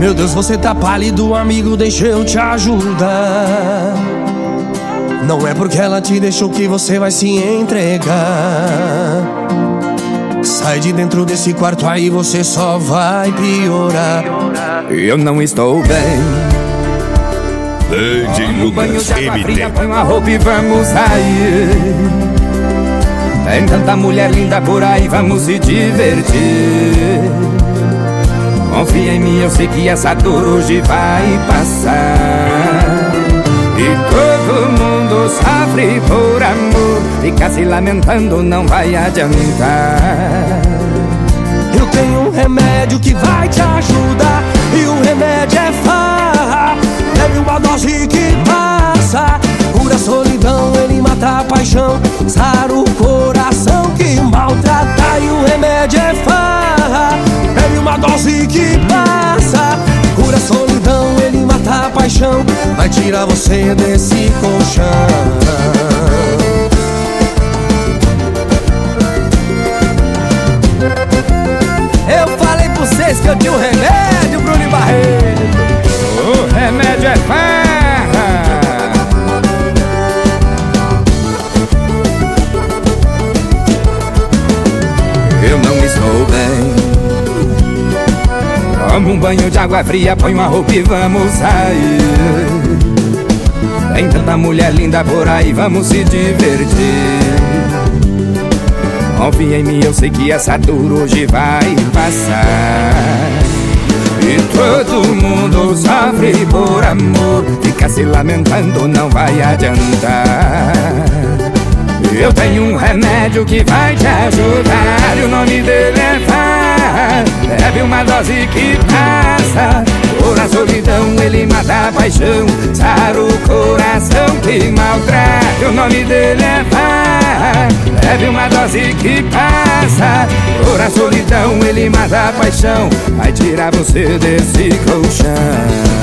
Meu Deus, você tá pálido, amigo, deixa eu te ajudar. Não é porque ela te deixou que você vai se entregar. Sai de dentro desse quarto aí, você só vai piorar. Eu não estou bem. DJ Um banho Lucas de água fria, MT. põe uma roupa e vamos sair. Tem tanta mulher linda por aí, vamos se divertir. Confia em mim, eu sei que essa dor hoje vai passar. E todo mundo sofre por amor, ficar se lamentando não vai adiantar. Eu tenho um remédio que vai te ajudar, e o remédio é farra. Bebe uma dose que passa, cura a solidão, ele mata a paixão, sara o coração que maltrata. E o remédio é farra. Bebe uma dose que passa, cura a solidão, ele mata a paixão, vai tirar você desse colchão. Eu falei pra vocês que eu tinha um remédio, Bruno e Barreto. O remédio é farra. Eu não estou bem. Toma um banho de água fria, põe uma roupa e vamos sair. Tem tanta mulher linda por aí, vamos se divertir. Confia em mim, eu sei que essa dor hoje vai passar. E todo mundo sofre por amor, ficar se lamentando não vai adiantar. Eu tenho um remédio que vai te ajudar, e o nome dele é farra. Bebe uma dose que passa, cura a solidão, ele mata a paixão, sara o coração que maltrata. O nome dele é farra. Bebe uma dose que passa, cura a solidão, ele mata a paixão, vai tirar você desse colchão.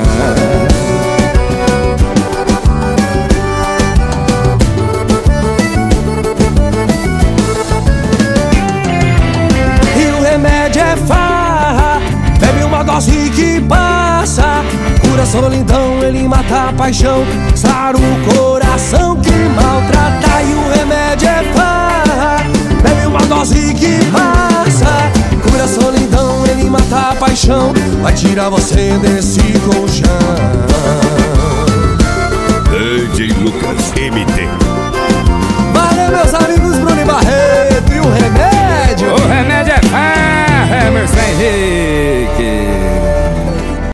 Bebe uma dose que passa, cura a solidão, ele mata a paixão, sara o coração que maltrata. E o remédio é farra. Bebe uma dose que passa, cura a solidão, ele mata a paixão, vai tirar você desse colchão. DJ Lucas MT.